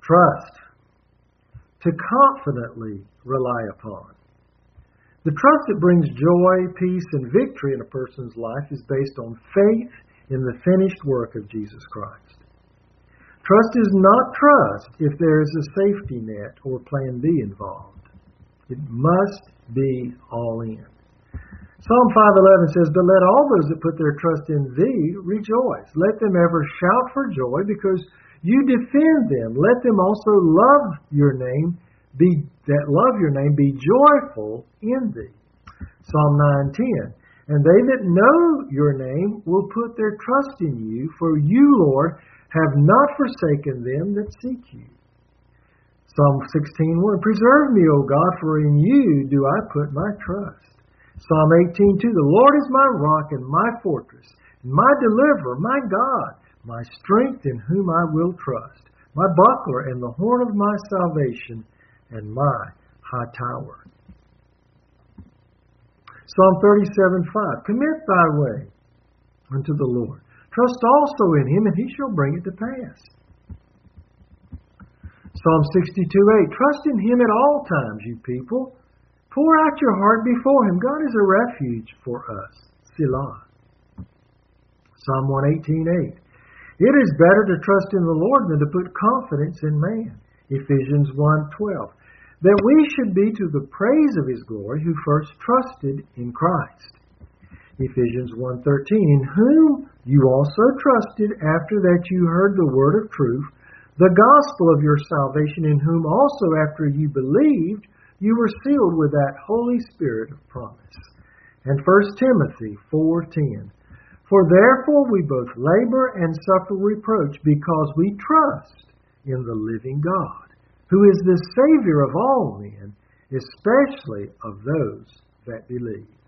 Trust. To confidently rely upon. The trust that brings joy, peace, and victory in a person's life is based on faith in the finished work of Jesus Christ. Trust is not trust if there is a safety net or plan B involved. It must be all in. Psalm 5:11 says, "But let all those that put their trust in thee rejoice. Let them ever shout for joy because you defend them. Let them also love your name, be joyful in thee." Psalm 9:10, "And they that know your name will put their trust in you, for you, Lord, have not forsaken them that seek you." Psalm 16:1, "Preserve me, O God, for in you do I put my trust." Psalm 18:2, "The Lord is my rock and my fortress, and my deliverer, my God, my strength in whom I will trust, my buckler and the horn of my salvation, and my high tower." Psalm 37:5, "Commit thy way unto the Lord. Trust also in him, and he shall bring it to pass." Psalm 62:8, "Trust in him at all times, you people. Pour out your heart before him. God is a refuge for us." Selah. Psalm 118:8, "It is better to trust in the Lord than to put confidence in man." Ephesians 1:12, "That we should be to the praise of his glory who first trusted in Christ." Ephesians 1:13, "In whom you also trusted after that you heard the word of truth, the gospel of your salvation, in whom also after you believed, you were sealed with that Holy Spirit of promise." And 1 Timothy 4:10, "For therefore we both labor and suffer reproach, because we trust in the living God, who is the Savior of all men, especially of those that believe."